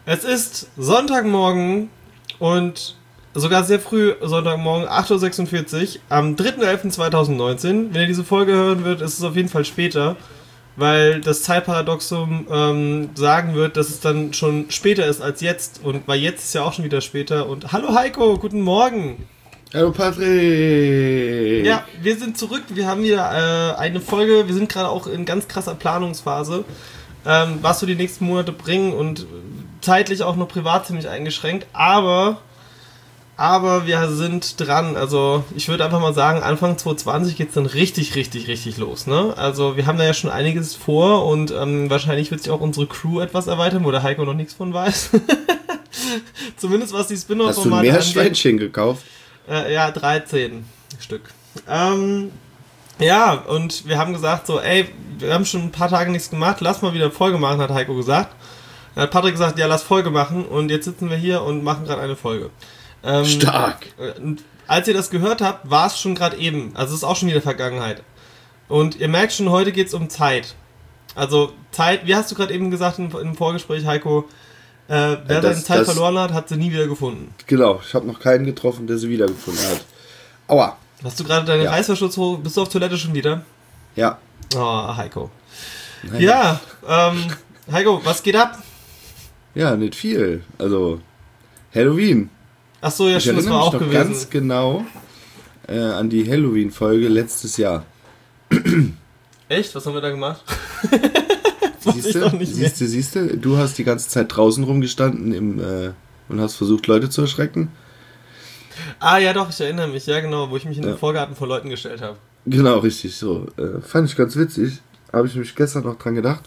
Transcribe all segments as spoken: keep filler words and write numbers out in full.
Es ist Sonntagmorgen und sogar sehr früh Sonntagmorgen, acht Uhr sechsundvierzig, am dritter elfter zweitausendneunzehn. Wenn ihr diese Folge hören wird, ist es auf jeden Fall später, weil das Zeitparadoxum ähm, sagen wird, dass es dann schon später ist als jetzt. Und weil jetzt ist ja auch schon wieder später. Und hallo Heiko, guten Morgen. Hallo Patrick. Ja, wir sind zurück. Wir haben hier äh, eine Folge. Wir sind gerade auch in ganz krasser Planungsphase, ähm, was so die nächsten Monate bringen und zeitlich auch noch privat ziemlich eingeschränkt. Aber, aber wir sind dran. Also ich würde einfach mal sagen, Anfang zwanzig zwanzig geht es dann richtig, richtig, richtig los. Ne? Also wir haben da ja schon einiges vor und ähm, wahrscheinlich wird sich auch unsere Crew etwas erweitern, wo der Heiko noch nichts von weiß. Zumindest was die Spin-off-Formate angeht. Hast du mehr angeht. Schweinchen gekauft? Äh, ja, dreizehn Stück. Ähm, ja, und wir haben gesagt so, ey, wir haben schon ein paar Tage nichts gemacht, lass mal wieder eine Folge machen, hat Heiko gesagt. Dann hat Patrick gesagt, ja, lass Folge machen und jetzt sitzen wir hier und machen gerade eine Folge. Ähm, Stark! Und als ihr das gehört habt, war es schon gerade eben, also es ist auch schon wieder Vergangenheit. Und ihr merkt schon, heute geht es um Zeit. Also Zeit, wie hast du gerade eben gesagt im, im Vorgespräch, Heiko, Äh, wer das, seine Zeit das, verloren hat, hat sie nie wieder gefunden. Genau, ich habe noch keinen getroffen, der sie wiedergefunden hat. Aua. Hast du gerade deinen ja. Reißverschluss hoch? Bist du auf Toilette schon wieder? Ja. Oh, Heiko. Nein. Ja, ähm, Heiko, was geht ab? Ja, nicht viel. Also, Halloween. Ach so, ja, ich stimmt, das war auch noch gewesen. ganz genau äh, an die Halloween-Folge letztes Jahr. Echt? Was haben wir da gemacht? Siehst du, siehst du, siehst du, du hast die ganze Zeit draußen rumgestanden im, äh, und hast versucht, Leute zu erschrecken. Ah, ja doch, ich erinnere mich, ja genau, wo ich mich in ja. den Vorgarten vor Leuten gestellt habe. Genau, richtig, so. Äh, fand ich ganz witzig. Habe ich mich gestern noch dran gedacht.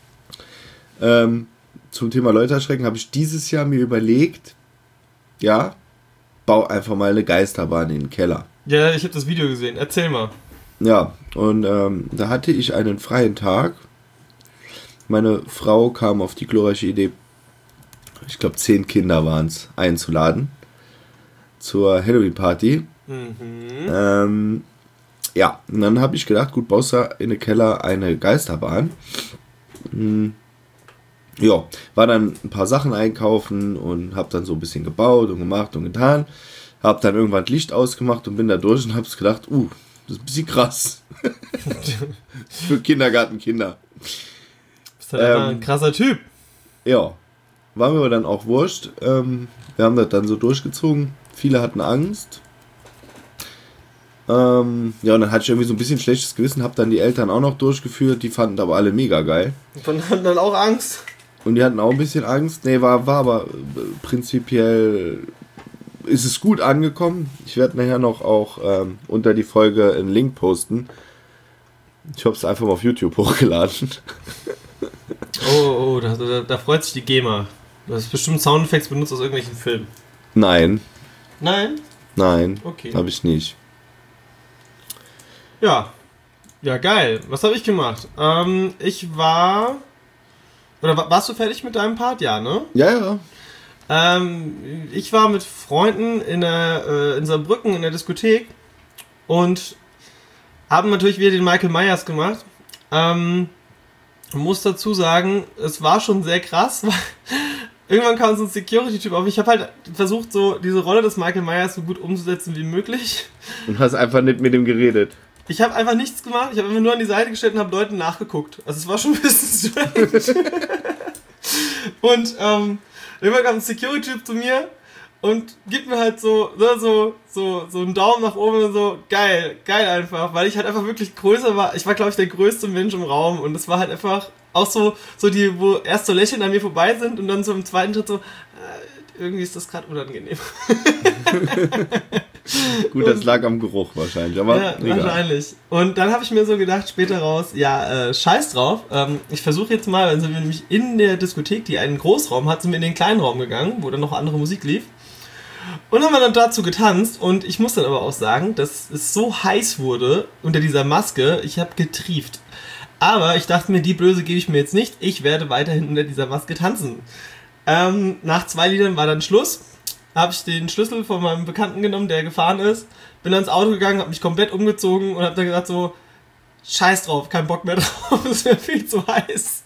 Ähm, zum Thema Leute erschrecken habe ich dieses Jahr mir überlegt, ja, bau einfach mal eine Geisterbahn in den Keller. Ja, ich habe das Video gesehen, erzähl mal. Ja, und ähm, da hatte ich einen freien Tag. Meine Frau kam auf die glorreiche Idee, ich glaube zehn Kinder waren es, einzuladen zur Halloween-Party. Mhm. Ähm, ja, und dann habe ich gedacht, gut, baust du in den Keller eine Geisterbahn. Hm. Ja, war dann ein paar Sachen einkaufen und habe dann so ein bisschen gebaut und gemacht und getan. Habe dann irgendwann Licht ausgemacht und bin da durch und habe gedacht, uh, das ist ein bisschen krass. Für Kindergartenkinder. Das ist halt ähm, ein krasser Typ. Ja, war mir aber dann auch wurscht. Ähm, wir haben das dann so durchgezogen. Viele hatten Angst. Ähm, ja, und dann hatte ich irgendwie so ein bisschen schlechtes Gewissen. Hab dann die Eltern auch noch durchgeführt. Die fanden aber alle mega geil. Und hatten dann auch Angst? Und die hatten auch ein bisschen Angst. Nee, war, war aber prinzipiell ist es gut angekommen. Ich werde nachher noch auch ähm, unter die Folge einen Link posten. Ich habe es einfach mal auf YouTube hochgeladen. Oh, oh, da, da, da freut sich die GEMA. Du hast bestimmt Soundeffekte benutzt aus irgendwelchen Filmen. Nein. Nein? Nein, okay. Habe ich nicht. Ja. Ja, geil. Was habe ich gemacht? Ähm, ich war... Oder warst du fertig mit deinem Part? Ja, ne? Ja, ja. Ähm, ich war mit Freunden in, der, äh, in Saarbrücken in der Diskothek und haben natürlich wieder den Michael Myers gemacht. Ähm... Ich muss dazu sagen, es war schon sehr krass, weil irgendwann kam so ein Security-Typ auf. Ich habe halt versucht, so diese Rolle des Michael Myers so gut umzusetzen wie möglich. Und hast einfach nicht mit ihm geredet. Ich habe einfach nichts gemacht. Ich habe einfach nur an die Seite gestellt und habe Leuten nachgeguckt. Also es war schon ein bisschen strange. Und ähm, irgendwann kam ein Security-Typ zu mir und gibt mir halt so, so, so, so einen Daumen nach oben und so, geil, geil einfach, weil ich halt einfach wirklich größer war. Ich war, glaube ich, der größte Mensch im Raum und es war halt einfach auch so, so die, wo erst so Lächeln an mir vorbei sind und dann so im zweiten Schritt so, äh, irgendwie ist das gerade unangenehm. Gut, das lag am Geruch wahrscheinlich, aber ja, egal. Wahrscheinlich. Und dann habe ich mir so gedacht, später raus, ja, äh, scheiß drauf. Ähm, ich versuche jetzt mal, dann sind wir nämlich in der Diskothek, die einen Großraum hat, sind wir in den kleinen Raum gegangen, wo dann noch andere Musik lief. Und haben wir dann dazu getanzt und ich muss dann aber auch sagen, dass es so heiß wurde unter dieser Maske, ich habe getrieft. Aber ich dachte mir, die Blöße gebe ich mir jetzt nicht, ich werde weiterhin unter dieser Maske tanzen. Ähm, nach zwei Liedern war dann Schluss, habe ich den Schlüssel von meinem Bekannten genommen, der gefahren ist, bin dann ins Auto gegangen, habe mich komplett umgezogen und habe dann gesagt so, scheiß drauf, kein Bock mehr drauf, es wäre viel zu heiß.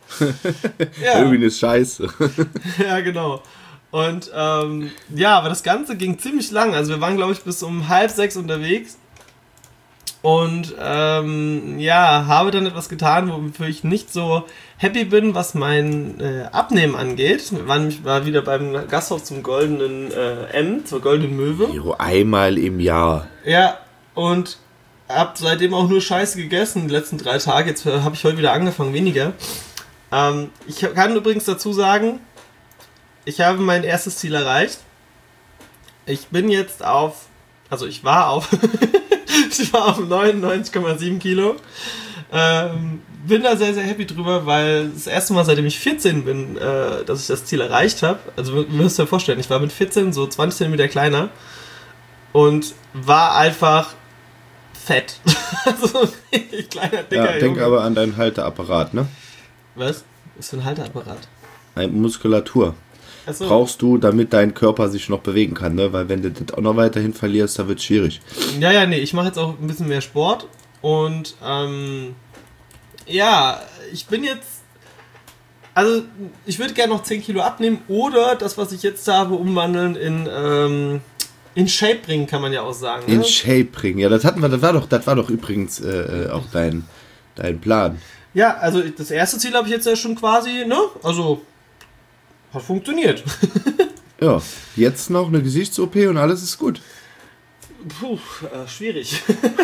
Ja. Irgendwie ist scheiße. Ja, genau. Und ähm, ja, aber das Ganze ging ziemlich lang. Also wir waren, glaube ich, bis um halb sechs unterwegs. Und ähm, ja, habe dann etwas getan, wofür ich nicht so happy bin, was mein äh, Abnehmen angeht. Wir waren nämlich war wieder beim Gasthaus zum Goldenen äh, M, zur Goldenen Möwe. Jo, einmal im Jahr. Ja, und hab seitdem auch nur Scheiße gegessen, die letzten drei Tage. Jetzt habe ich heute wieder angefangen, weniger. Ähm, ich kann übrigens dazu sagen, ich habe mein erstes Ziel erreicht. Ich bin jetzt auf, also ich war auf, ich war auf neunundneunzig Komma sieben Kilo. Ähm, bin da sehr, sehr happy drüber, weil das erste Mal, seitdem ich vierzehn bin, äh, dass ich das Ziel erreicht habe. Also ihr müsst euch vorstellen, ich war mit vierzehn so zwanzig Zentimeter kleiner und war einfach fett. Also richtig kleiner, dicker Ja, denk Junge. aber an deinen Halteapparat, ne? Was? Was für ein Halteapparat? Eine Muskulatur. Achso. Brauchst du, damit dein Körper sich noch bewegen kann, ne? Weil wenn du das auch noch weiterhin verlierst, dann wird es schwierig. Ja, ja, nee, ich mache jetzt auch ein bisschen mehr Sport und ähm, ja, ich bin jetzt, also ich würde gerne noch zehn Kilo abnehmen oder das, was ich jetzt habe, umwandeln in, ähm, in Shape bringen, kann man ja auch sagen. Ne? In Shape bringen, ja, das hatten wir, das war doch, das war doch übrigens äh, auch dein, dein Plan. Ja, also das erste Ziel habe ich jetzt ja schon quasi, ne, also hat funktioniert. Ja, jetzt noch eine Gesichts-O P und alles ist gut. Puh, äh, schwierig.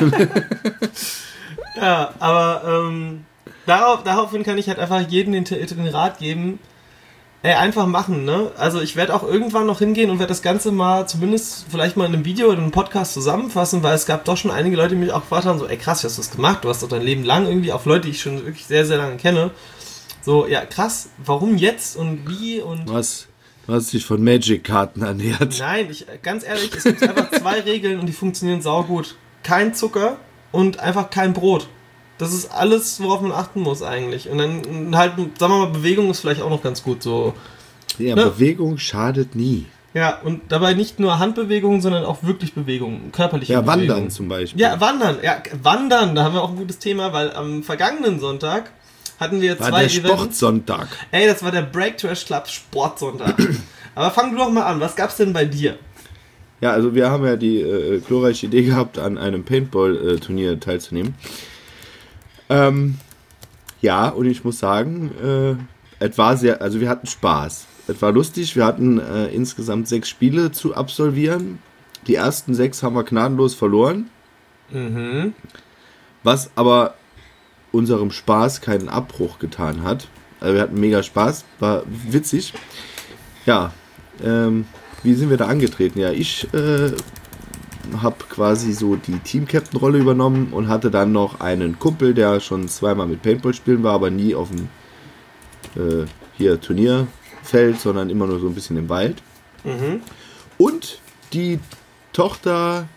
Ja, aber ähm, darauf, daraufhin kann ich halt einfach jedem den, den Rat geben, ey, einfach machen, ne? Also ich werde auch irgendwann noch hingehen und werde das Ganze mal zumindest vielleicht mal in einem Video oder einem Podcast zusammenfassen, weil es gab doch schon einige Leute, die mich auch gefragt haben, so, ey krass, wie hast du das gemacht? Du hast doch dein Leben lang irgendwie, auch Leute, die ich schon wirklich sehr, sehr lange kenne, so, ja krass, warum jetzt und wie und... Was? Du hast dich von Magic-Karten ernährt. Nein, ich, ganz ehrlich, es gibt einfach zwei Regeln und die funktionieren saugut. Kein Zucker und einfach kein Brot. Das ist alles, worauf man achten muss eigentlich. Und dann halt, sagen wir mal, Bewegung ist vielleicht auch noch ganz gut so. Ja, Ne? Bewegung schadet nie. Ja, und dabei nicht nur Handbewegungen, sondern auch wirklich Bewegungen, körperliche Ja, Bewegungen. Wandern zum Beispiel. Ja, Wandern. Ja, Wandern, da haben wir auch ein gutes Thema, weil am vergangenen Sonntag hatten wir war zwei der Events. Sportsonntag. Ey, das war der Break Trash Club Sportsonntag. Aber fang du doch mal an, was gab's denn bei dir? Ja, also wir haben ja die äh, glorreiche Idee gehabt, an einem Paintball-Turnier teilzunehmen. Ähm, ja, und ich muss sagen, äh, es war sehr, also wir hatten Spaß. Es war lustig, wir hatten äh, insgesamt sechs Spiele zu absolvieren. Die ersten sechs haben wir gnadenlos verloren. Mhm. Was aber unserem Spaß keinen Abbruch getan hat. Also wir hatten mega Spaß, war witzig. Ja, ähm, wie sind wir da angetreten? Ja, ich äh, habe quasi so die Team-Captain-Rolle übernommen und hatte dann noch einen Kumpel, der schon zweimal mit Paintball spielen war, aber nie auf dem äh, hier Turnierfeld, sondern immer nur so ein bisschen im Wald. Mhm. Und die Tochter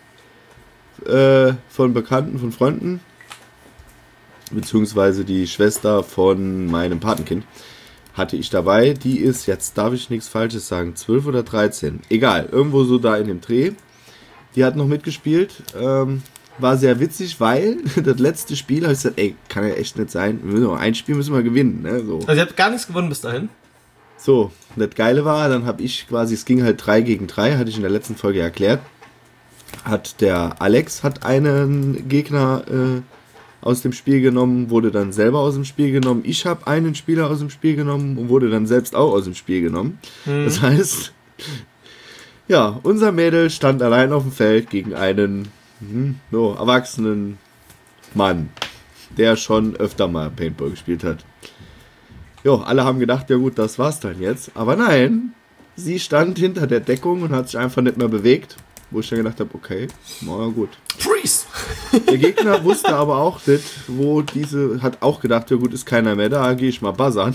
äh, von Bekannten, von Freunden, beziehungsweise die Schwester von meinem Patenkind, hatte ich dabei. Die ist, jetzt darf ich nichts Falsches sagen, zwölf oder dreizehn. Egal, irgendwo so da in dem Dreh. Die hat noch mitgespielt. Ähm, war sehr witzig, weil das letzte Spiel habe ich gesagt, ey, kann ja echt nicht sein. Wir müssen noch ein Spiel müssen wir gewinnen. Ne? So. Also ihr habt gar nichts gewonnen bis dahin? So, das Geile war, dann habe ich quasi, es ging halt drei gegen drei, hatte ich in der letzten Folge erklärt. Hat der Alex hat einen Gegner äh, aus dem Spiel genommen, wurde dann selber aus dem Spiel genommen. Ich habe einen Spieler aus dem Spiel genommen und wurde dann selbst auch aus dem Spiel genommen. Mhm. Das heißt, ja, unser Mädel stand allein auf dem Feld gegen einen hm, so, erwachsenen Mann, der schon öfter mal Paintball gespielt hat. Jo, alle haben gedacht, ja gut, das war's dann jetzt. Aber nein, sie stand hinter der Deckung und hat sich einfach nicht mehr bewegt. Wo ich dann gedacht habe, okay, na gut. Freeze! Der Gegner wusste aber auch nicht, wo diese, hat auch gedacht, ja gut, ist keiner mehr da, gehe ich mal buzzern.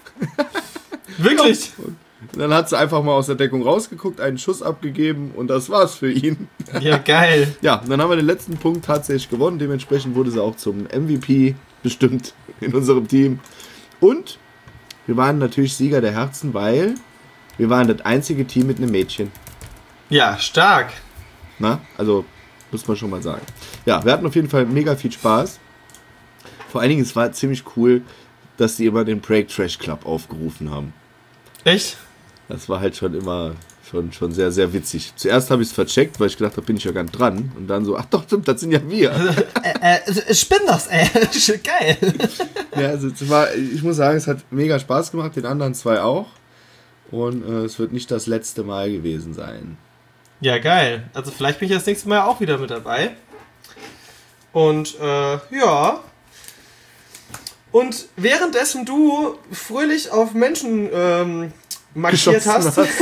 Wirklich? Und dann hat sie einfach mal aus der Deckung rausgeguckt, einen Schuss abgegeben und das war's für ihn. Ja, geil. Ja, und dann haben wir den letzten Punkt tatsächlich gewonnen. Dementsprechend wurde sie auch zum M V P bestimmt in unserem Team. Und wir waren natürlich Sieger der Herzen, weil wir waren das einzige Team mit einem Mädchen. Ja, stark. Na, also muss man schon mal sagen. Ja, wir hatten auf jeden Fall mega viel Spaß. Vor allen Dingen, es war ziemlich cool. dass die immer den Break Trash Club aufgerufen haben. Echt? Das war halt schon immer schon, schon sehr, sehr witzig. Zuerst habe ich es vercheckt, weil ich gedacht habe, bin ich ja gar nicht dran. Und dann so, ach doch, stimmt, das sind ja wir. äh, äh, spinn das, ey. Geil. Ja, also es war, ich muss sagen, es hat mega Spaß gemacht, den anderen zwei auch. Und äh, es wird nicht das letzte Mal gewesen sein. Ja, geil. Also vielleicht bin ich das nächste Mal auch wieder mit dabei. Und äh, ja. Und währenddessen du fröhlich auf Menschen ähm, markiert hast, hast.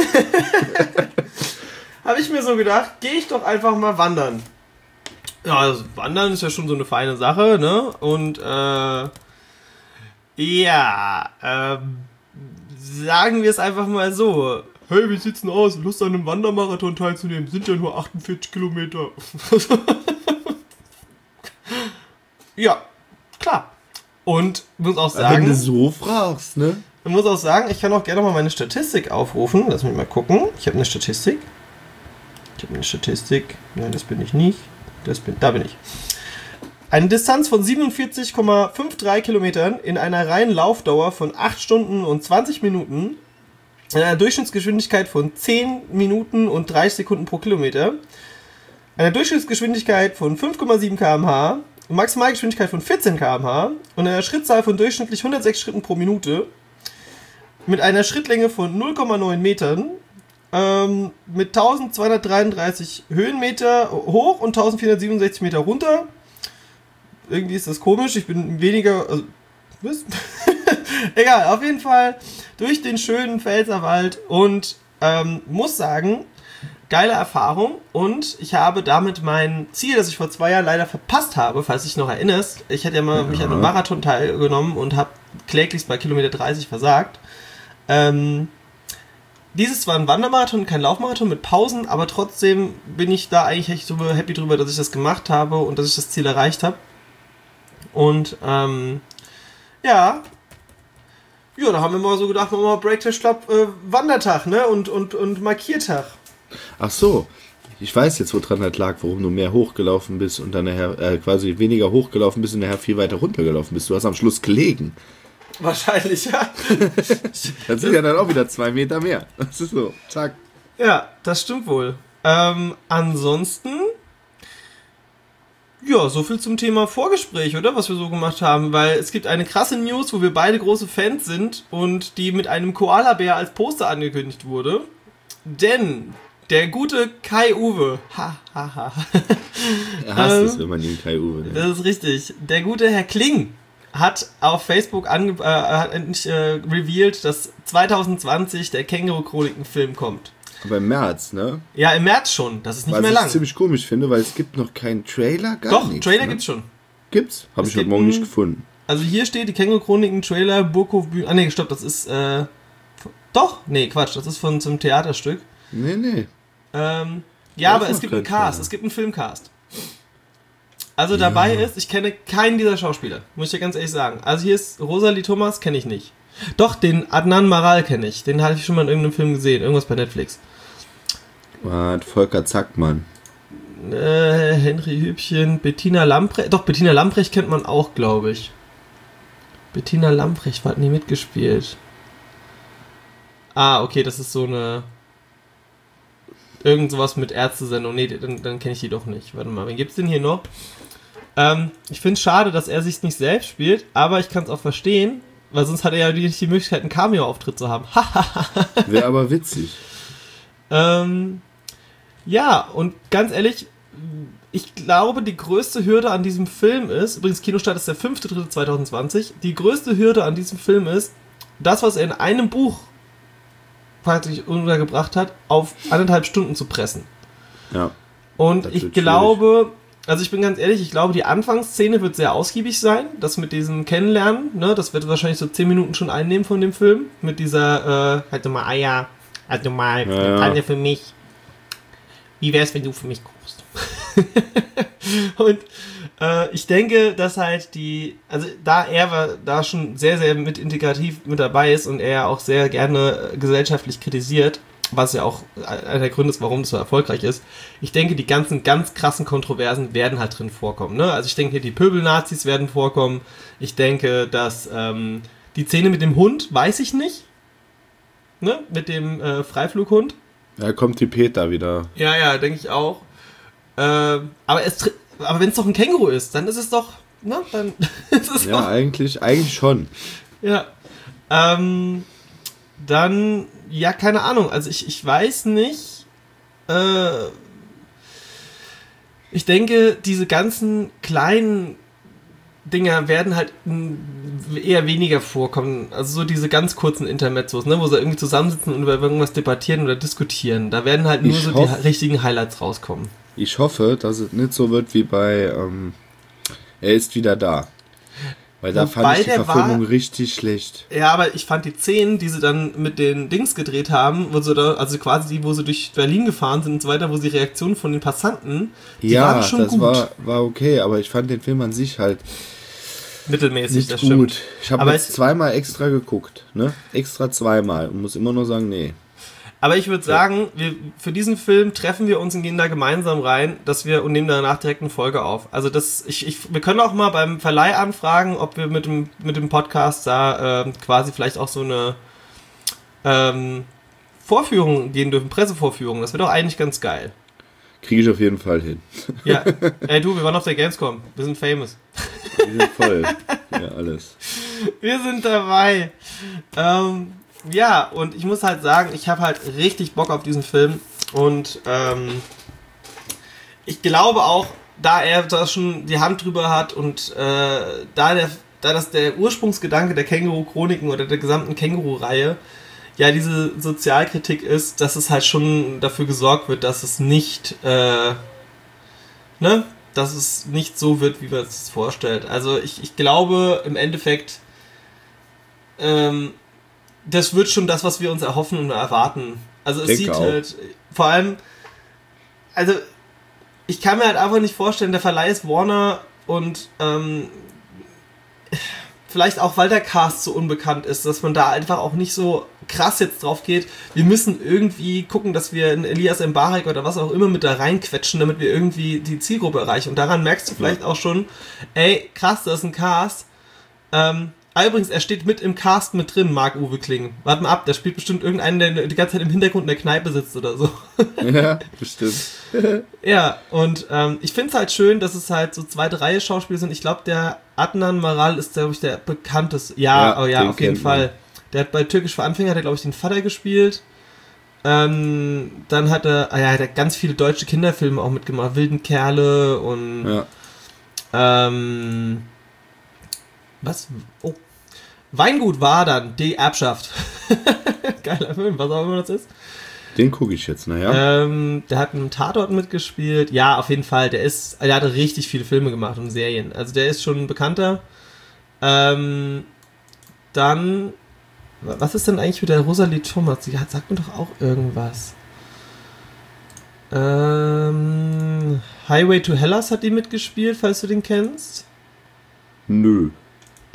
habe ich mir so gedacht, gehe ich doch einfach mal wandern. Ja, also wandern ist ja schon so eine feine Sache, ne? Und äh, ja, ähm, sagen wir es einfach mal so. Hey, wie sieht's denn aus? Lust an einem Wandermarathon teilzunehmen? Sind ja nur achtundvierzig Kilometer. Ja, klar. Und muss auch sagen... Wenn du so fragst, ne? Ich muss auch sagen, ich kann auch gerne mal meine Statistik aufrufen. Lass mich mal gucken. Ich habe eine Statistik. Ich habe eine Statistik. Nein, das bin ich nicht. Das bin, da bin ich. Eine Distanz von siebenundvierzig Komma dreiundfünfzig Kilometern in einer reinen Laufdauer von acht Stunden und zwanzig Minuten, in einer Durchschnittsgeschwindigkeit von zehn Minuten und dreißig Sekunden pro Kilometer, einer Durchschnittsgeschwindigkeit von fünf Komma sieben Kilometer pro Stunde, Maximalgeschwindigkeit von vierzehn Kilometer pro Stunde und einer Schrittzahl von durchschnittlich hundertsechs Schritten pro Minute, mit einer Schrittlänge von null Komma neun Metern, ähm, mit eintausendzweihundertdreiunddreißig Höhenmeter hoch und eintausendvierhundertsiebenundsechzig Meter runter. Irgendwie ist das komisch, ich bin weniger... Also, was? Egal, auf jeden Fall durch den schönen Pfälzerwald und ähm, muss sagen, geile Erfahrung und ich habe damit mein Ziel, das ich vor zwei Jahren leider verpasst habe, falls dich noch erinnerst. Ich hatte ja mal ja. mich an einem Marathon teilgenommen und habe kläglichst bei Kilometer dreißig versagt. Ähm, dieses war ein Wandermarathon, kein Laufmarathon mit Pausen, aber trotzdem bin ich da eigentlich echt so happy drüber, dass ich das gemacht habe und dass ich das Ziel erreicht habe. Und ähm, ja, ja, da haben wir mal so gedacht, machen wir mal Breakfast Club äh, Wandertag, ne? Und, und, und Markiertag. Ach so, ich weiß jetzt, woran das lag, warum du mehr hochgelaufen bist und dann nachher äh, quasi weniger hochgelaufen bist und nachher viel weiter runtergelaufen bist. Du hast am Schluss gelegen. Wahrscheinlich, ja. Das sind ja dann auch wieder zwei Meter mehr. Das ist so, zack. Ja, das stimmt wohl. Ähm, ansonsten, ja, so viel zum Thema Vorgespräch, oder? Was wir so gemacht haben, weil es gibt eine krasse News, wo wir beide große Fans sind und die mit einem Koalabär als Poster angekündigt wurde. Denn der gute Kai-Uwe, ha, ha, ha. Er hasst ähm, es, wenn man ihn Kai-Uwe nennt. Das ist richtig. Der gute Herr Kling hat auf Facebook ange- äh, hat endlich äh, revealed, dass zwanzig zwanzig der Känguru-Chroniken-Film kommt. Aber im März, ne? Ja, im März schon. Das ist nicht Was mehr lang. Was ich ziemlich komisch finde, weil es gibt noch keinen Trailer, gar Doch, nichts. Doch, Trailer ne? gibt's schon. Gibt's? Habe ich heute Morgen nicht gefunden. Also hier steht die Känguru-Chroniken-Trailer, Burghof Bühne... Ah, nee, stopp, das ist, äh... Doch? Nee, Quatsch, das ist von zum Theaterstück. Nee, nee. Ähm, ja, aber es gibt einen Cast, Trailer. Es gibt einen Filmcast. Also dabei ja. ist, ich kenne keinen dieser Schauspieler, muss ich dir ganz ehrlich sagen. Also hier ist Rosalie Thomas, kenne ich nicht. Doch, den Adnan Maral kenne ich. Den hatte ich schon mal in irgendeinem Film gesehen, irgendwas bei Netflix. Was? Volker Zackmann. Äh, Henry Hübchen, Bettina Lamprecht. Doch, Bettina Lamprecht kennt man auch, glaube ich. Bettina Lamprecht hat nie mitgespielt. Ah, okay, das ist so eine... Irgend sowas mit Ärztesendung. Nee, dann, dann kenne ich die doch nicht. Warte mal, wen gibt's denn hier noch? Ähm, ich finde es schade, dass er sich nicht selbst spielt, aber ich kann es auch verstehen, weil sonst hat er ja nicht die Möglichkeit, einen Cameo-Auftritt zu haben. Wäre aber witzig. ähm, ja, und ganz ehrlich, ich glaube, die größte Hürde an diesem Film ist, übrigens Kinostart ist der fünfter dritter zweitausendzwanzig, die größte Hürde an diesem Film ist, das, was er in einem Buch praktisch untergebracht hat, auf anderthalb Stunden zu pressen. Ja. Und ich glaube, also ich bin ganz ehrlich, ich glaube, die Anfangsszene wird sehr ausgiebig sein, das mit diesem Kennenlernen, ne, das wird wahrscheinlich so zehn Minuten schon einnehmen von dem Film, mit dieser, äh, halt mal Eier, halt mal ja, Pfanne ja. für mich. Wie wär's, wenn du für mich kochst? Und äh, ich denke, dass halt die, also da er war, da schon sehr, sehr mit integrativ mit dabei ist und er auch sehr gerne gesellschaftlich kritisiert, was ja auch einer der Gründe ist, warum es so erfolgreich ist. Ich denke, die ganzen ganz krassen Kontroversen werden halt drin vorkommen. Ne? Also ich denke, die Pöbelnazis werden vorkommen. Ich denke, dass ähm, Die Szene mit dem Hund, weiß ich nicht. Ne? Mit dem äh, Freiflughund. Da kommt die Peter wieder. Ja, ja, denke ich auch. Äh, aber es, aber wenn es doch ein Känguru ist, dann ist es doch, ne? Dann ist es Ja, doch, eigentlich, eigentlich schon. ja. Ähm, dann, ja, keine Ahnung. Also ich, ich weiß nicht. Äh, ich denke, diese ganzen kleinen Dinger werden halt eher weniger vorkommen. Also so diese ganz kurzen Intermezzos, ne, wo sie irgendwie zusammensitzen und über irgendwas debattieren oder diskutieren. Da werden halt nur Ich so hoff, die richtigen Highlights rauskommen. Ich hoffe, dass es nicht so wird wie bei ähm, Er ist wieder da. Weil da Wobei fand ich die der Verfilmung war, richtig schlecht. Ja, aber ich fand die Szenen, die sie dann mit den Dings gedreht haben, wo sie da, also quasi die, wo sie durch Berlin gefahren sind und so weiter, wo sie die Reaktionen von den Passanten, die Ja, waren schon das gut. war, war okay, aber ich fand den Film an sich halt Mittelmäßig, nicht das gut. stimmt. Ich habe jetzt zweimal extra geguckt, ne? Extra zweimal und muss immer nur sagen, nee. Aber ich würde sagen, wir, für diesen Film treffen wir uns und gehen da gemeinsam rein, dass wir und nehmen danach direkt eine Folge auf. Also das, ich, ich, wir können auch mal beim Verleih anfragen, ob wir mit dem, mit dem Podcast da ähm, quasi vielleicht auch so eine ähm, Vorführung gehen dürfen, Pressevorführung. Das wäre doch eigentlich ganz geil. Kriege ich auf jeden Fall hin. Ja, ey du, wir waren auf der Gamescom. Wir sind famous. Wir sind voll. Ja, alles. Wir sind dabei. Ähm, ja, und ich muss halt sagen, ich habe halt richtig Bock auf diesen Film. Und ähm, ich glaube auch, da er da schon die Hand drüber hat und äh, da, der, da das der Ursprungsgedanke der Känguru-Chroniken oder der gesamten Känguru-Reihe ja diese Sozialkritik ist, dass es halt schon dafür gesorgt wird, dass es nicht, äh, ne, dass es nicht so wird, wie man es sich vorstellt. Also ich, ich glaube im Endeffekt, ähm, das wird schon das, was wir uns erhoffen und erwarten. Also es Denke sieht auch. halt, vor allem, also ich kann mir halt einfach nicht vorstellen, der Verleih ist Warner und ähm, vielleicht auch, weil der Cast so unbekannt ist, dass man da einfach auch nicht so krass jetzt drauf geht. Wir müssen irgendwie gucken, dass wir einen Elias Mbarek oder was auch immer mit da reinquetschen, damit wir irgendwie die Zielgruppe erreichen. Und daran merkst du vielleicht auch schon, ey, krass, das ist ein Cast. Ähm, ah, übrigens, er steht mit im Cast mit drin, Marc-Uwe Kling. Warte mal ab, der spielt bestimmt irgendeinen, der die ganze Zeit im Hintergrund in der Kneipe sitzt oder so. Ja, bestimmt. Ja, und ähm, ich finde es halt schön, dass es halt so zweite Reihe Schauspieler sind. Ich glaube, der Adnan Maral ist, glaube ich, der bekannteste. Ja, Ja, oh ja, den auf jeden kennt man. Fall. Der hat bei Türkisch für Anfänger, hat er, glaube ich, den Vater gespielt. Ähm, dann hat er, ah ja, hat er ganz viele deutsche Kinderfilme auch mitgemacht. Wilden Kerle und Ja. ähm, was? Oh. Weingut war dann die Erbschaft. Geiler Film, was auch immer das ist. Den gucke ich jetzt, naja. Ähm, der hat einen Tatort mitgespielt. Ja, auf jeden Fall. Der ist, der hat richtig viele Filme gemacht und Serien. Also der ist schon ein bekannter. Ähm, dann, was ist denn eigentlich mit der Rosalie Thomas? Die hat, sagt mir doch auch irgendwas. Ähm, Highway to Hellas hat die mitgespielt, falls du den kennst. Nö. Äh,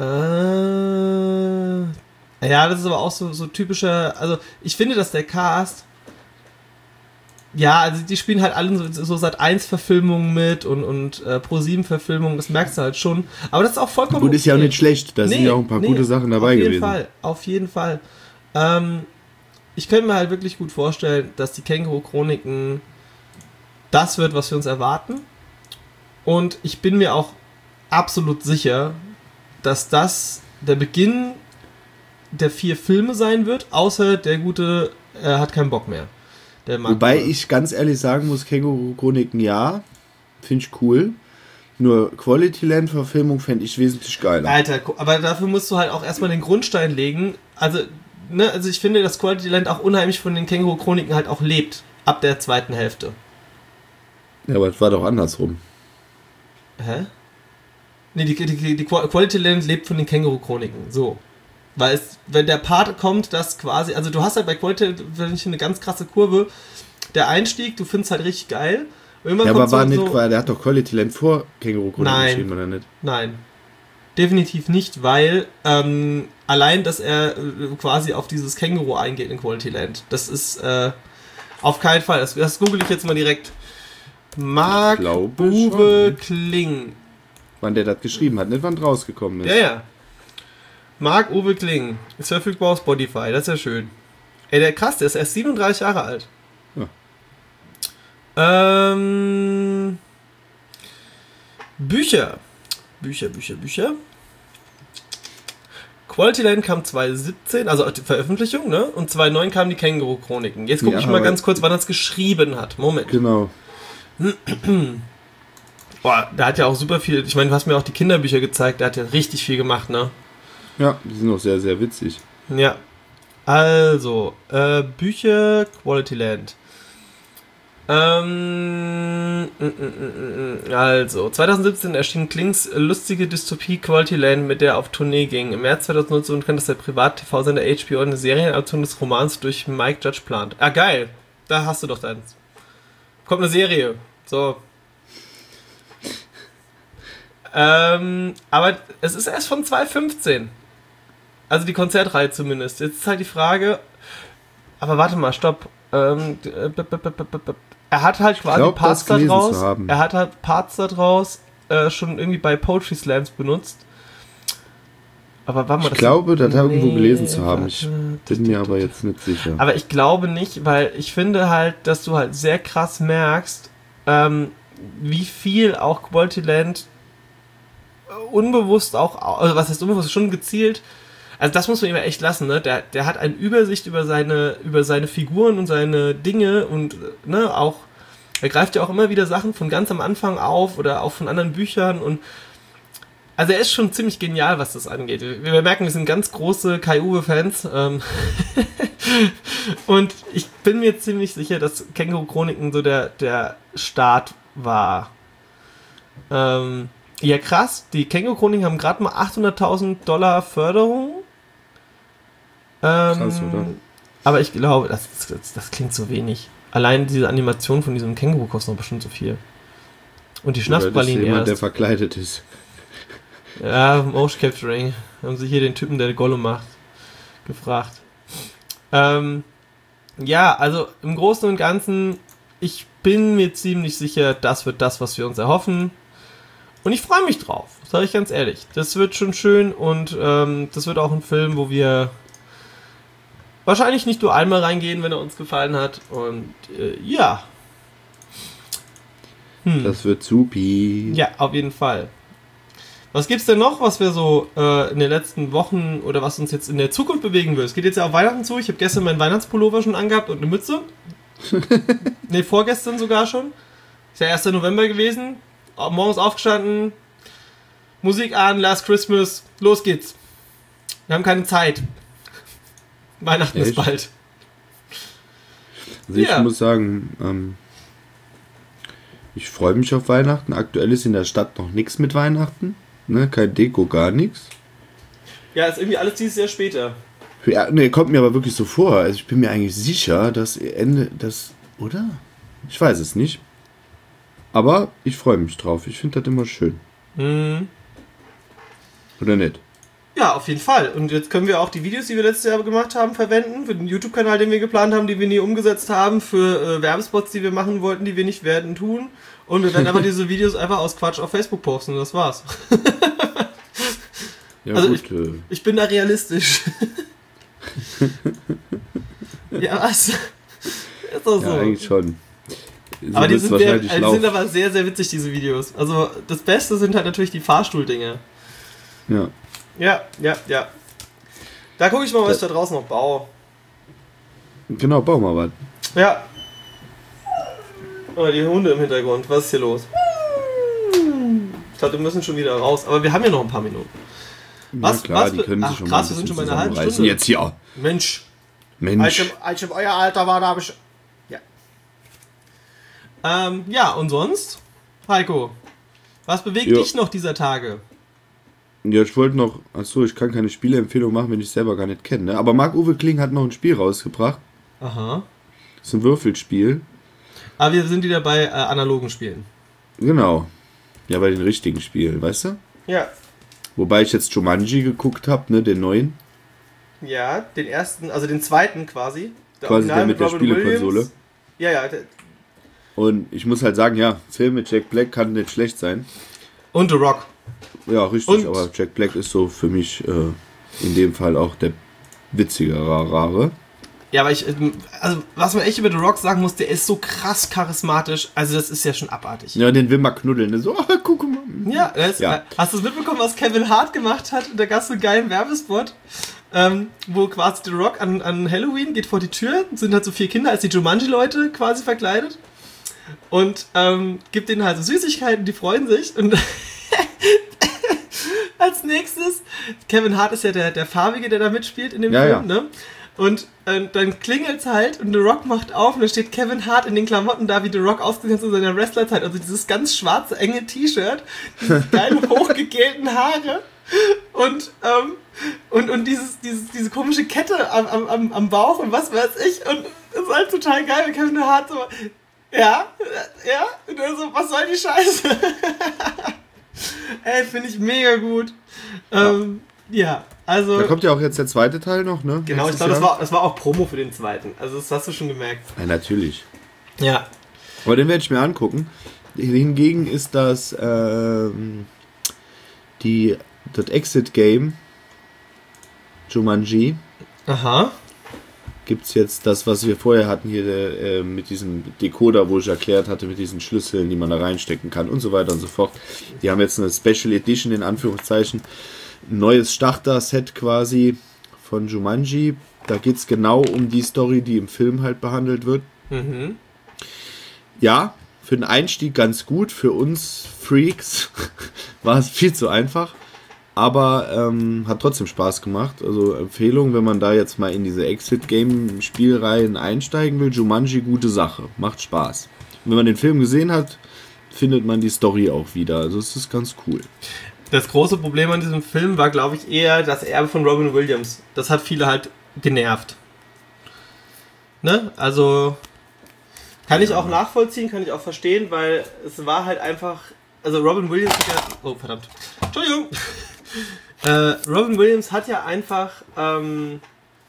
ja, das ist aber auch so, so typischer, also ich finde, dass der Cast, ja, also die spielen halt alle so, so Sat eins Verfilmungen mit und, und äh, Pro sieben Verfilmungen, das merkst du halt schon. Aber das ist auch vollkommen Gut, ist ja auch okay. nicht schlecht. Da sind Nee, ja auch ein paar nee, gute Sachen dabei auf jeden gewesen. Fall, auf jeden Fall. Ähm, ich könnte mir halt wirklich gut vorstellen, dass die Känguru-Chroniken das wird, was wir uns erwarten. Und ich bin mir auch absolut sicher, dass das der Beginn der vier Filme sein wird, außer der gute, er hat keinen Bock mehr. Der Marc Wobei Uwe. ich ganz ehrlich sagen muss, Känguru-Chroniken ja, finde ich cool. Nur Quality-Land-Verfilmung fände ich wesentlich geiler. Alter, aber dafür musst du halt auch erstmal den Grundstein legen. Also, ne, also ich finde, dass Quality Land auch unheimlich von den Känguru-Chroniken halt auch lebt. Ab der zweiten Hälfte. Ja, aber es war doch andersrum. Hä? Nee, die, die, die Quality Land lebt von den Känguru-Chroniken. So. Weil es, wenn der Part kommt, das quasi, also du hast halt bei Quality Land eine ganz krasse Kurve. Der Einstieg, du findest halt richtig geil. Irgendwann Ja, kommt aber war so, nicht, so, weil der hat doch Quality Land vor Känguru-Chroniken Nein. geschrieben, oder nicht? Nein. Definitiv nicht, weil ähm, allein, dass er äh, quasi auf dieses Känguru eingeht in Quality Land, das ist äh, auf keinen Fall. Das, das google ich jetzt mal direkt. Marc glaube Uwe schon. Kling. Wann der das geschrieben hat, nicht wann rausgekommen ist. Ja, ja. Marc-Uwe Kling ist verfügbar auf Spotify, das ist ja schön. Ey, der krass, der ist erst siebenunddreißig Jahre alt. Ja. Ähm, Bücher. Bücher, Bücher, Bücher. Quality Land kam zwanzig siebzehn, also die Veröffentlichung, ne? Und zwanzig neun kamen die Känguru-Chroniken. Jetzt gucke ja, ich mal ganz kurz, wann er es geschrieben hat. Moment. Genau. Boah, der hat ja auch super viel, ich meine, du hast mir auch die Kinderbücher gezeigt, der hat ja richtig viel gemacht, ne? Ja, die sind auch sehr, sehr witzig. Ja. Also, äh, Bücher, Quality Land. Ähm, also, zwanzig siebzehn erschien Klings lustige Dystopie Quality Land, mit der er auf Tournee ging. Im März zwanzig neunzehn kann das der Privat-T V-Sender H B O eine Serienadaption des Romans durch Mike Judge plant. Ah, geil. Da hast du doch deins. Kommt eine Serie. So. Ähm, aber es ist erst von zwanzig fünfzehn. Also die Konzertreihe zumindest. Jetzt ist halt die Frage, aber warte mal, stopp. Ähm, er hat halt quasi glaub, Parts da draus, er hat halt Parts da draus äh, schon irgendwie bei Poetry Slams benutzt. Aber warte mal, ich das glaube, das nee, habe ich irgendwo gelesen zu haben. Ich bin mir aber jetzt nicht sicher. Aber ich glaube nicht, weil ich finde halt, dass du halt sehr krass merkst, ähm, wie viel auch Quality Land unbewusst auch, also was heißt unbewusst, schon gezielt. Also das muss man ihm echt lassen, ne? Der, der hat eine Übersicht über seine, über seine Figuren und seine Dinge und ne, auch, er greift ja auch immer wieder Sachen von ganz am Anfang auf oder auch von anderen Büchern und also er ist schon ziemlich genial, was das angeht. Wir merken, wir sind ganz große Kai-Uwe-Fans ähm und ich bin mir ziemlich sicher, dass Känguru-Chroniken so der, der Start war. Ähm, ja krass, die Känguru-Chroniken haben gerade mal achthunderttausend Dollar Förderung. Ähm, Krass, oder? Aber ich glaube, das, das, das klingt so wenig. Allein diese Animation von diesem Känguru kostet noch bestimmt so viel. Und die Schnapspralinen erst. Jemand, der verkleidet ist. Ja, Motion Capturing. Haben sie hier den Typen, der Gollum macht, gefragt. Ähm, ja, also im Großen und Ganzen, ich bin mir ziemlich sicher, das wird das, was wir uns erhoffen. Und ich freue mich drauf, sage ich ganz ehrlich. Das wird schon schön und ähm, das wird auch ein Film, wo wir wahrscheinlich nicht nur einmal reingehen, wenn er uns gefallen hat. Und äh, ja. Hm. Das wird supi. Ja, auf jeden Fall. Was gibt's denn noch, was wir so äh, in den letzten Wochen oder was uns jetzt in der Zukunft bewegen wird? Es geht jetzt ja auf Weihnachten zu. Ich habe gestern meinen Weihnachtspullover schon angehabt und eine Mütze. Ne, vorgestern sogar schon. Ist ja erster November gewesen. Morgens aufgestanden, Musik an, Last Christmas, los geht's. Wir haben keine Zeit. Weihnachten Echt? Ist bald. Also ich ja. muss sagen, ähm, ich freue mich auf Weihnachten. Aktuell ist in der Stadt noch nichts mit Weihnachten. Ne? Kein Deko, gar nichts. Ja, ist irgendwie alles dieses Jahr später. Ja, ne, kommt mir aber wirklich so vor. Also ich bin mir eigentlich sicher, dass Ende, das, oder? Ich weiß es nicht. Aber ich freue mich drauf. Ich finde das immer schön. Mhm. Oder nicht? Ja, auf jeden Fall. Und jetzt können wir auch die Videos, die wir letztes Jahr gemacht haben, verwenden. Für den YouTube-Kanal, den wir geplant haben, die wir nie umgesetzt haben. Für äh, Werbespots, die wir machen wollten, die wir nicht werden tun. Und wir werden aber diese Videos einfach aus Quatsch auf Facebook posten. Und das war's. Ja, also gut. Ich, ich bin da realistisch. Ja, was? Ist doch so. Ja, eigentlich schon. So aber die sind, der, also die sind aber sehr, sehr witzig, diese Videos. Also das Beste sind halt natürlich die Fahrstuhldinger. Ja. Ja, ja, ja. Da gucke ich mal, was ich da draußen noch baue. Genau, bau mal was. Ja. Oh, die Hunde im Hintergrund. Was ist hier los? Ich glaube, wir müssen schon wieder raus. Aber wir haben ja noch ein paar Minuten. Was? Ja, klar, was? Die können Ach, sich schon krass, wir sind schon bei einer halben Stunde. Jetzt hier. Mensch. Mensch. Als ich, als ich in euer Alter war, da habe ich... Ja. Ähm, ja, und sonst? Heiko, was bewegt jo. dich noch dieser Tage? Ja, ich wollte noch... Achso, ich kann keine Spieleempfehlung machen, wenn ich es selber gar nicht kenne. Ne? Aber Marc-Uwe Kling hat noch ein Spiel rausgebracht. Aha. Das ist ein Würfelspiel. Aber wir sind wieder bei äh, analogen Spielen. Genau. Ja, bei den richtigen Spielen, weißt du? Ja. Wobei ich jetzt Jumanji geguckt habe, ne, den neuen. Ja, den ersten, also den zweiten quasi. Der quasi der mit, mit der Spielekonsole. Ja, ja. Der Und ich muss halt sagen, ja, Film mit Jack Black kann nicht schlecht sein. Und The Rock. Ja, richtig, und aber Jack Black ist so für mich... Äh, in dem Fall auch der witzigere. Ja, aber ich, also was man echt über The Rock sagen muss, der ist so krass charismatisch, also das ist ja schon abartig. Ja, den will man knuddeln, ne? So, oh, guck mal. Ja, das, ja. Hast du es mitbekommen, was Kevin Hart gemacht hat? Da gab es so einen geilen Werbespot, ähm, wo quasi The Rock an, an Halloween geht vor die Tür, sind halt so vier Kinder als die Jumanji-Leute quasi verkleidet und ähm, gibt denen halt so Süßigkeiten, die freuen sich und als nächstes, Kevin Hart ist ja der, der Farbige, der da mitspielt in dem ja, Film, ja. ne? Und äh, dann klingelt's halt und The Rock macht auf und da steht Kevin Hart in den Klamotten da, wie The Rock ausgesehen hat zu seiner Wrestlerzeit. Also dieses ganz schwarze, enge T-Shirt, diese geilen, hochgegelten Haare und, ähm, und, und dieses, dieses, diese komische Kette am, am, am Bauch und was weiß ich. Und das ist halt total geil, wenn Kevin Hart so, ja, ja, und er so, was soll die Scheiße? Ey, finde ich mega gut. Ähm, ja, also... Da kommt ja auch jetzt der zweite Teil noch, ne? Genau, ich glaube, das war, das war auch Promo für den zweiten. Also das hast du schon gemerkt. Ja, natürlich. Ja. Aber den werde ich mir angucken. Hingegen ist das ähm, die das Exit-Game Jumanji. Aha. Gibt es jetzt das, was wir vorher hatten, hier äh, mit diesem Decoder, wo ich erklärt hatte, mit diesen Schlüsseln, die man da reinstecken kann und so weiter und so fort. Die haben jetzt eine Special Edition, in Anführungszeichen, ein neues Starter-Set quasi von Jumanji. Da geht es genau um die Story, die im Film halt behandelt wird. Mhm. Ja, für den Einstieg ganz gut, für uns Freaks war es viel zu einfach. Aber ähm, hat trotzdem Spaß gemacht. Also Empfehlung, wenn man da jetzt mal in diese Exit-Game-Spielreihen einsteigen will, Jumanji, gute Sache. Macht Spaß. Und wenn man den Film gesehen hat, findet man die Story auch wieder. Also es ist ganz cool. Das große Problem an diesem Film war, glaube ich, eher das Erbe von Robin Williams. Das hat viele halt genervt. Ne? Also kann ich auch nachvollziehen, kann ich auch verstehen, weil es war halt einfach... Also Robin Williams hat ja... Oh, verdammt. Entschuldigung. Äh, Robin Williams hat ja einfach ähm,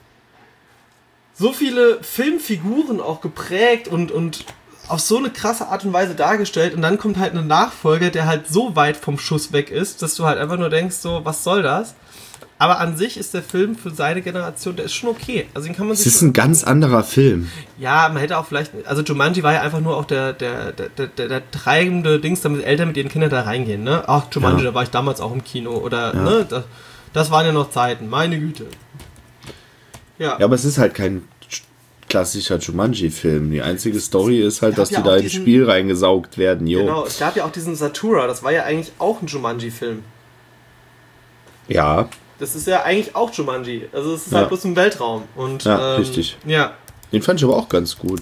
so viele Filmfiguren auch geprägt und, und auf so eine krasse Art und Weise dargestellt und dann kommt halt ein Nachfolger, der halt so weit vom Schuss weg ist, dass du halt einfach nur denkst, so, was soll das? Aber an sich ist der Film für seine Generation, der ist schon okay. Also den kann man sich. Es ist ein ganz anderer Film. Ja, man hätte auch vielleicht, also Jumanji war ja einfach nur auch der, der, der, der, der, der treibende Dings, damit Eltern mit ihren Kindern da reingehen, ne? Ach, Jumanji, ja. Da war ich damals auch im Kino oder, ja. ne? Das, das waren ja noch Zeiten, meine Güte. Ja. Ja, aber es ist halt kein klassischer Jumanji-Film. Die einzige Story ist halt, dass ja die da diesen, ins Spiel reingesaugt werden, jo. Genau, es gab ja auch diesen Satura, das war ja eigentlich auch ein Jumanji-Film. Ja. Das ist ja eigentlich auch Jumanji. Also es ist ja. halt bloß im Weltraum. Und, ja, ähm, richtig. Ja. Den fand ich aber auch ganz gut.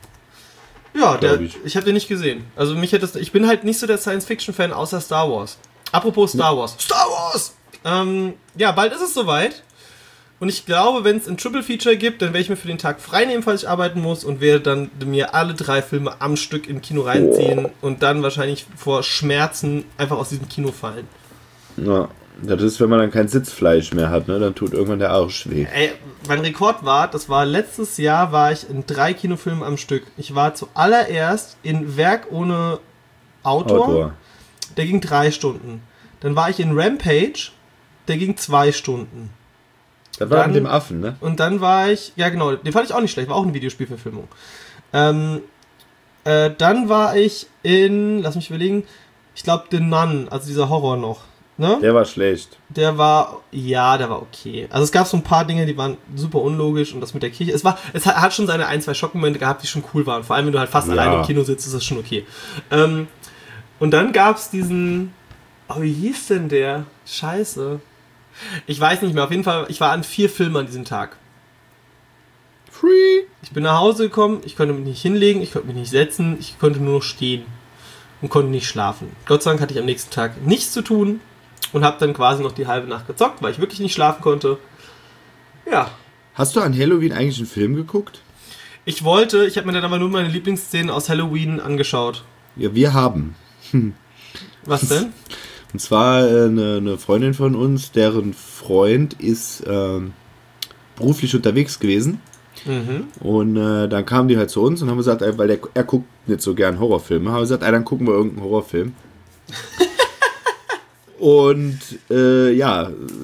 Ja, der, ich, ich habe den nicht gesehen. Also mich hätte das, ich bin halt nicht so der Science-Fiction-Fan außer Star Wars. Apropos Star Wars. Star Wars! Ähm, ja, bald ist es soweit. Und ich glaube, wenn es ein Triple-Feature gibt, dann werde ich mir für den Tag frei nehmen, falls ich arbeiten muss und werde dann mir alle drei Filme am Stück im Kino reinziehen und dann wahrscheinlich vor Schmerzen einfach aus diesem Kino fallen. Ja. Das ist, wenn man dann kein Sitzfleisch mehr hat, ne? Dann tut irgendwann der Arsch weh. Ey, mein Rekord war, das war letztes Jahr, war ich in drei Kinofilmen am Stück. Ich war zuallererst in Werk ohne Autor, Autor. Der ging drei Stunden. Dann war ich in Rampage, der ging zwei Stunden. Das war dann, mit dem Affen, ne? Und dann war ich, ja genau, den fand ich auch nicht schlecht, war auch eine Videospielverfilmung. Ähm, äh, dann war ich in, lass mich überlegen, ich glaube The Nun, also dieser Horror noch. Ne? Der war schlecht. Der war, ja, der war okay. Also es gab so ein paar Dinge, die waren super unlogisch und das mit der Kirche, es war, es hat schon seine ein, zwei Schockmomente gehabt, die schon cool waren. Vor allem, wenn du halt fast ja. alleine im Kino sitzt, ist das schon okay. Ähm, und dann gab's diesen, oh, wie hieß denn der? Scheiße. Ich weiß nicht mehr, auf jeden Fall, ich war an vier Filmen an diesem Tag. Free. Ich bin nach Hause gekommen, ich konnte mich nicht hinlegen, ich konnte mich nicht setzen, ich konnte nur noch stehen und konnte nicht schlafen. Gott sei Dank hatte ich am nächsten Tag nichts zu tun. Und habe dann quasi noch die halbe Nacht gezockt, weil ich wirklich nicht schlafen konnte. Ja. Hast du an Halloween eigentlich einen Film geguckt? Ich wollte, ich habe mir dann aber nur meine Lieblingsszenen aus Halloween angeschaut. Ja, wir haben. Was denn? Und zwar äh, eine, eine Freundin von uns, deren Freund ist ähm, beruflich unterwegs gewesen. Mhm. Und äh, dann kamen die halt zu uns und haben gesagt, weil der, er guckt nicht so gern Horrorfilme, haben gesagt, ey, dann gucken wir irgendeinen Horrorfilm. Und äh, ja,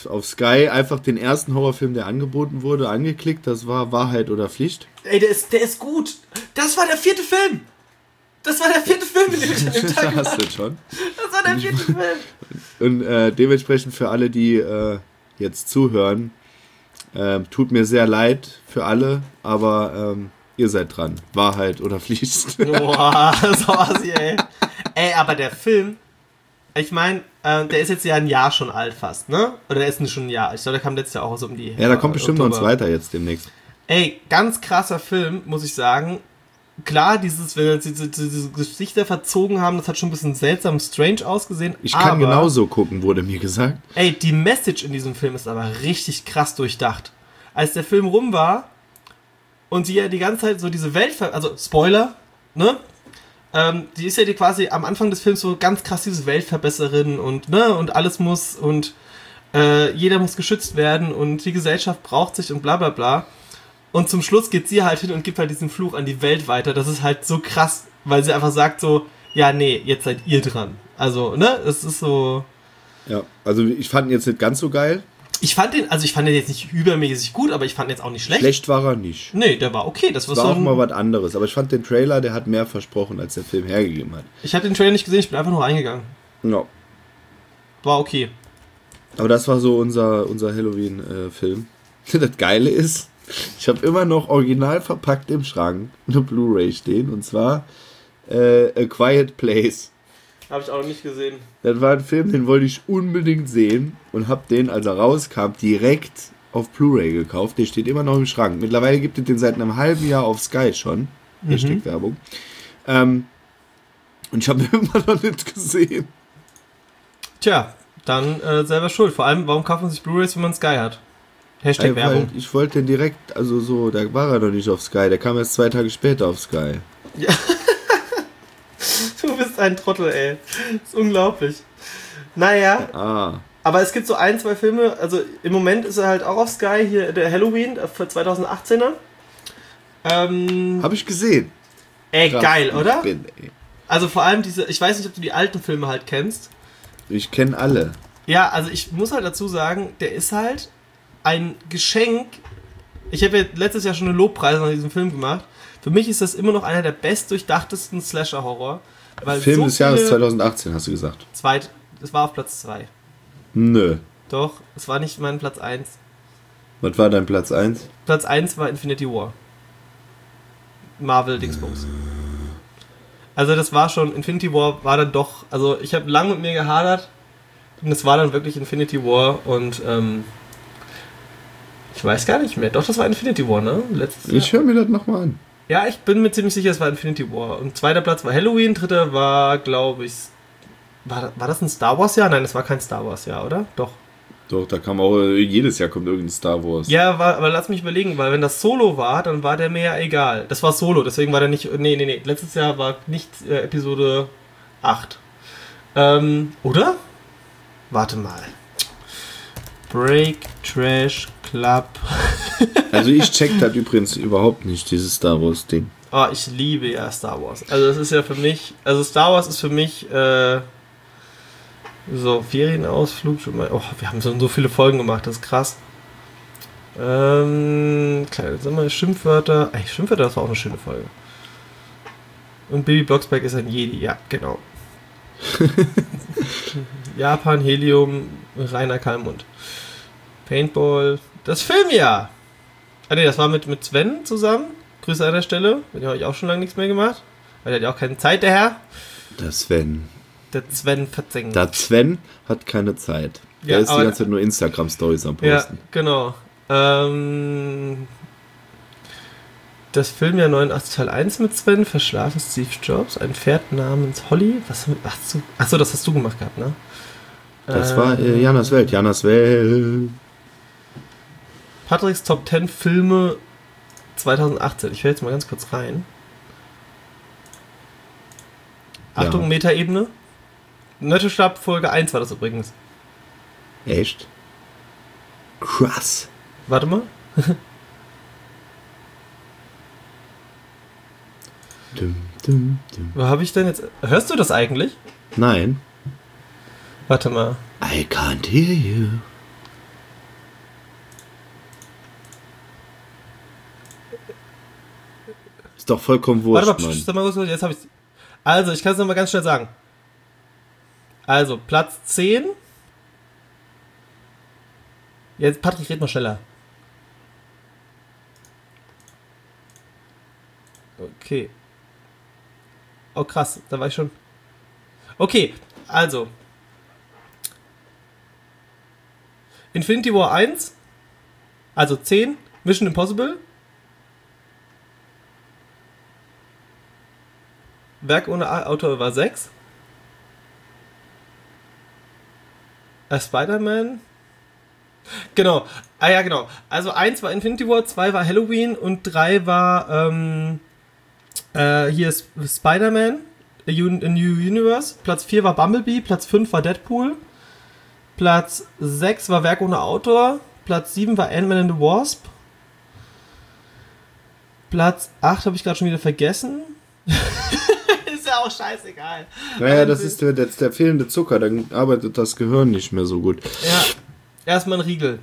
auf, auf Sky einfach den ersten Horrorfilm, der angeboten wurde, angeklickt. Das war Wahrheit oder Pflicht. Ey, der ist, der ist gut. Das war der vierte Film. Das war der vierte Film, den ich an dem Tag Das hast du schon. Das war der vierte Film. Und äh, dementsprechend für alle, die äh, jetzt zuhören, äh, tut mir sehr leid für alle, aber ähm, ihr seid dran. Wahrheit oder Pflicht. Boah, so assi, ey. Ey, aber der Film, ich meine, äh, der ist jetzt ja ein Jahr schon alt fast, ne? Oder der ist nicht schon ein Jahr. Ich glaube, der kam letztes Jahr auch so um die... Ja, da kommt bestimmt Oktober. noch ein zweiter jetzt demnächst. Ey, ganz krasser Film, muss ich sagen. Klar, dieses, wenn jetzt diese, diese Gesichter verzogen haben, das hat schon ein bisschen seltsam, strange ausgesehen. Ich kann aber, genauso gucken, wurde mir gesagt. Ey, die Message in diesem Film ist aber richtig krass durchdacht. Als der Film rum war und sie ja die ganze Zeit so diese Welt, ver- also Spoiler, ne? Ähm, die ist ja die quasi am Anfang des Films so ganz krass diese Weltverbesserin und, ne, und alles muss und äh, jeder muss geschützt werden und die Gesellschaft braucht sich und bla bla bla. Und zum Schluss geht sie halt hin und gibt halt diesen Fluch an die Welt weiter. Das ist halt so krass, weil sie einfach sagt so, ja, nee, jetzt seid ihr dran. Also, ne, es ist so... Ja, also ich fand ihn jetzt nicht ganz so geil. Ich fand den, also ich fand den jetzt nicht übermäßig gut, aber ich fand den jetzt auch nicht schlecht. Schlecht war er nicht. Nee, der war okay. Das war, Das war so auch ein, mal was anderes. Aber ich fand den Trailer, der hat mehr versprochen, als der Film hergegeben hat. Ich habe den Trailer nicht gesehen, ich bin einfach nur reingegangen. Ja. War okay. Aber das war so unser, unser Halloween-Film. Das Geile ist, ich habe immer noch original verpackt im Schrank eine Blu-ray stehen. Und zwar äh, A Quiet Place. Habe ich auch noch nicht gesehen. Das war ein Film, den wollte ich unbedingt sehen. Und habe den, als er rauskam, direkt auf Blu-ray gekauft. Der steht immer noch im Schrank. Mittlerweile gibt es den seit einem halben Jahr auf Sky schon. Mhm. Hashtag Werbung. Ähm, und ich habe den immer noch nicht gesehen. Tja, dann äh, selber schuld. Vor allem, warum kauft man sich Blu-rays, wenn man Sky hat? Hashtag Ey, Werbung. weil ich wollte den direkt, also so, da war er noch nicht auf Sky. Der kam erst zwei Tage später auf Sky. Ja. Du bist ein Trottel, ey. Das ist unglaublich. Naja, Ah. aber es gibt so ein, zwei Filme, also im Moment ist er halt auch auf Sky, hier der Halloween für zweitausendachtzehner. Ähm, Habe ich gesehen. ey, Krass, geil, ich oder? Bin, ey. Also vor allem diese, ich weiß nicht, ob du die alten Filme halt kennst. Ich kenne alle. Ja, also ich muss halt dazu sagen, der ist halt ein Geschenk. Ich habe ja letztes Jahr schon eine Lobpreise an diesem Film gemacht. Für mich ist das immer noch einer der bestdurchdachtesten Slasher-Horror. Weil Film so des Jahres viele- zweitausendachtzehn, hast du gesagt. Zweit, es war auf Platz zwei. Nö. Doch, es war nicht mein Platz eins. Was war dein Platz eins? Platz eins war Infinity War. Marvel Dingsbums. Also das war schon, Infinity War war dann doch, also ich habe lange mit mir gehadert und es war dann wirklich Infinity War und ähm, ich weiß gar nicht mehr. Doch, das war Infinity War, ne? Letztes Ich Jahr. höre mir das nochmal an. Ja, ich bin mir ziemlich sicher, es war Infinity War. Und zweiter Platz war Halloween, dritter war, glaube ich, war, war das ein Star Wars Jahr? Nein, das war kein Star Wars Jahr, oder? Doch. Doch, da kam auch, jedes Jahr kommt irgendein Star Wars. Ja, war, aber lass mich überlegen, weil wenn das Solo war, dann war der mir ja egal. Das war Solo, deswegen war der nicht, nee, nee, nee, letztes Jahr war nicht äh, Episode acht. Ähm, oder? Warte mal. Break, Trash, Club. Also ich check das übrigens überhaupt nicht, dieses Star Wars Ding. Oh, ich liebe ja Star Wars. Also das ist ja für mich, also Star Wars ist für mich, äh, so, Ferienausflug, schon mal, oh, wir haben so, so viele Folgen gemacht, das ist krass. Ähm, kleine, sag mal, Schimpfwörter, ey, Schimpfwörter, das war auch eine schöne Folge. Und Baby Blocksberg ist ein Jedi, ja, genau. Japan, Helium, Rainer Kallmund. Paintball, das Filmjahr. Ah ne, das war mit, mit Sven zusammen. Grüße an der Stelle. Mit dem habe ich auch schon lange nichts mehr gemacht. Weil der hat ja auch keine Zeit, der Herr. Der Sven. Der Sven verzenkt. Der Sven hat keine Zeit. Der Ja, ist die aber- ganze Zeit nur Instagram-Stories am Ja, Posten. genau. Ähm, das Filmjahr neunundachtzig Teil eins mit Sven, verschlafen Steve Jobs, ein Pferd namens Holly. Was hast du? Achso, das hast du gemacht gehabt, ne? Das Ähm, war äh, Janas Welt. Janas Welt. Patricks Top zehn Filme zweitausendachtzehn. Ich höre jetzt mal ganz kurz rein. Achtung, Ja. Metaebene. Nöttestab Folge eins war das übrigens. Echt? Krass. Warte mal. Dum, dum, dum. Wo habe ich denn jetzt... Hörst du das eigentlich? Nein. Warte mal. I can't hear you. Ist doch vollkommen wurscht, Warte mal, Mann. psch, sag mal kurz, jetzt habe ich. Also, ich kann es nochmal ganz schnell sagen. Also, Platz zehn. Jetzt, Patrick, red mal schneller. Okay. Oh, krass, da war ich schon. Okay, also. Infinity War eins. Also zehn. Mission Impossible. Werk ohne Autor war sechs. Äh, Spider-Man. Genau. Ah ja, genau. Also eins war Infinity War, zwei war Halloween und drei war ähm, äh, hier ist Spider-Man, A, Un- A New Universe. Platz vier war Bumblebee, Platz fünf war Deadpool. Platz sechs war Werk ohne Autor. Platz sieben war Ant-Man and the Wasp. Platz acht habe ich gerade schon wieder vergessen. Ist ja auch scheißegal. Naja, das ist der, das der fehlende Zucker, dann arbeitet das Gehirn nicht mehr so gut. Ja, erstmal ein Riegel.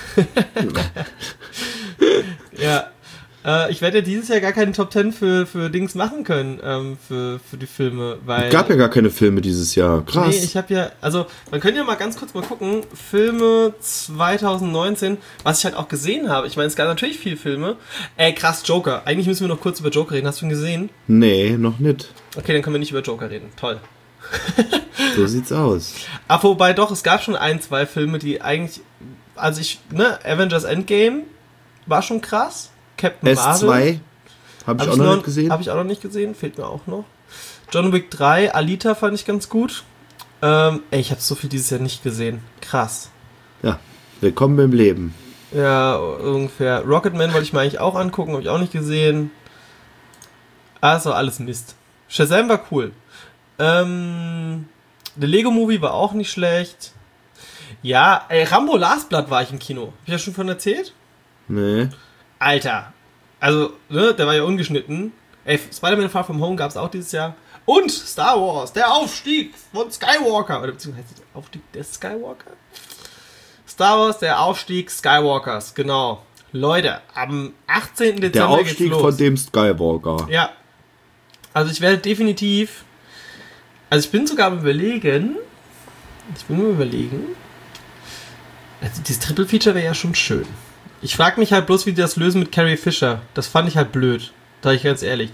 Ja. Äh, ich werde ja dieses Jahr gar keine Top zehn für, für Dings machen können, ähm, für, für die Filme, weil... Es gab ja gar keine Filme dieses Jahr. Krass. Nee, ich habe ja... Also, man könnte ja mal ganz kurz mal gucken. Filme zwanzig neunzehn, was ich halt auch gesehen habe. Ich meine, es gab natürlich viele Filme. Ey, krass, Joker. Eigentlich müssen wir noch kurz über Joker reden. Hast du ihn gesehen? Nee, noch nicht. Okay, dann können wir nicht über Joker reden. Toll. So sieht's aus. Aber wobei doch, es gab schon ein, zwei Filme, die eigentlich... Also ich... Ne, Avengers Endgame war schon krass. Captain S zwei Marvel. habe ich Hab auch noch nicht gesehen. Habe ich auch noch nicht gesehen, fehlt mir auch noch. John Wick drei, Alita fand ich ganz gut. Ähm, ey, ich habe so viel dieses Jahr nicht gesehen. Krass. Ja, willkommen im Leben. Ja, ungefähr. Rocketman wollte ich mir eigentlich auch angucken, habe ich auch nicht gesehen. Also alles Mist. Shazam war cool. Ähm, der Lego Movie war auch nicht schlecht. Ja, ey, Rambo Last Blood war ich im Kino. Hab ich ja schon von erzählt? Nee. Alter. Also, ne, der war ja ungeschnitten. Ey, Spider-Man Far From Home gab es auch dieses Jahr. Und Star Wars, der Aufstieg von Skywalker. Oder beziehungsweise heißt der Aufstieg des Skywalker? Star Wars, der Aufstieg Skywalkers, genau. Leute, am achtzehnten Der Dezember geht's Aufstieg los. von dem Skywalker. Ja. Also ich werde definitiv... Also ich bin sogar am Überlegen... Ich bin am Überlegen... Also dieses Triple Feature wäre ja schon schön. Ich frage mich halt bloß, wie die das lösen mit Carrie Fisher. Das fand ich halt blöd. Da ich ganz ehrlich.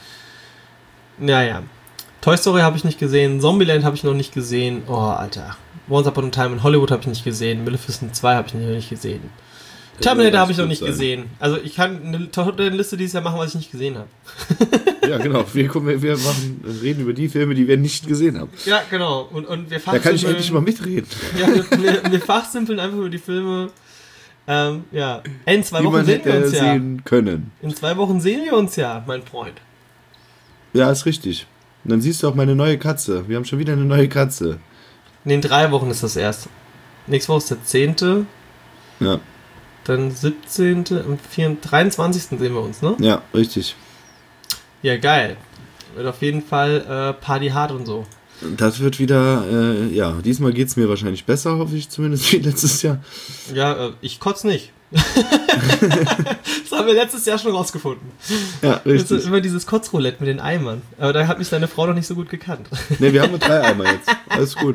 Naja. Toy Story habe ich nicht gesehen. Zombieland habe ich noch nicht gesehen. Oh, Alter. Once Upon a Time in Hollywood habe ich nicht gesehen. Maleficent zwei habe ich noch nicht gesehen. Terminator habe ich noch nicht sein. gesehen. Also ich kann eine Top-Liste dieses Jahr machen, was ich nicht gesehen habe. Ja, genau. Wir, wir machen, reden über die Filme, die wir nicht gesehen haben. Ja, genau. Und, und wir da kann ich endlich mal mitreden. Ja, wir, wir, wir fachsimpeln einfach über die Filme. Ähm, ja. In zwei die Wochen man sehen wir hätte uns ja. sehen können. In zwei Wochen sehen wir uns ja, mein Freund. Ja, ist richtig. Und dann siehst du auch meine neue Katze. Wir haben schon wieder eine neue Katze. In drei Wochen ist das erst. Nächste Woche ist der zehnte. Ja. Dann siebzehnte Am dreiundzwanzigsten sehen wir uns, ne? Ja, richtig. Ja, geil. Wird auf jeden Fall äh, Party hart und so. Das wird wieder, äh, ja, diesmal geht es mir wahrscheinlich besser, hoffe ich zumindest, wie letztes Jahr. Ja, äh, ich kotz nicht. Das haben wir letztes Jahr schon rausgefunden. Ja, richtig. Das ist immer dieses Kotzroulette mit den Eimern. Aber da hat mich deine Frau noch nicht so gut gekannt. Ne, wir haben nur drei Eimer jetzt. Alles gut.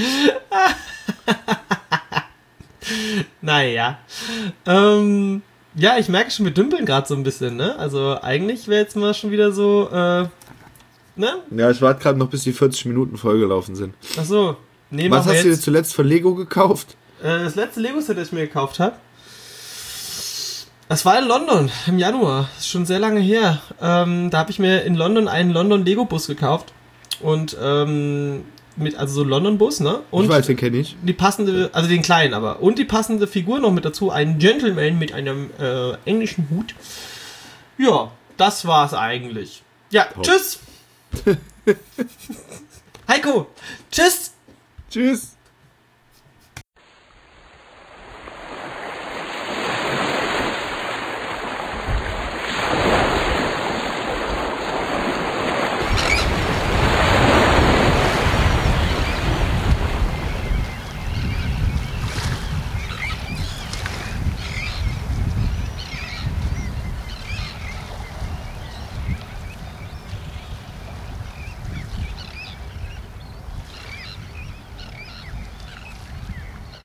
Naja. Ähm, ja, ich merke schon, wir dümpeln gerade so ein bisschen, ne? Also eigentlich wäre jetzt mal schon wieder so, äh, ne? Ja, ich warte gerade noch, bis die vierzig Minuten vollgelaufen sind. Ach so. Nee, Was hast jetzt. du dir zuletzt von Lego gekauft? Äh, das letzte Lego-Set, das ich mir gekauft habe, das war in London im Januar. Das ist schon sehr lange her. Ähm, da habe ich mir in London einen London-Lego-Bus gekauft. Und, ähm, mit, also so London-Bus, ne? Und ich weiß, den kenne ich. Die passende, also den kleinen aber. Und die passende Figur noch mit dazu. Ein Gentleman mit einem äh, englischen Hut. Ja, das war's eigentlich. Ja, Top. Tschüss. Heiko, tschüss. Tschüss.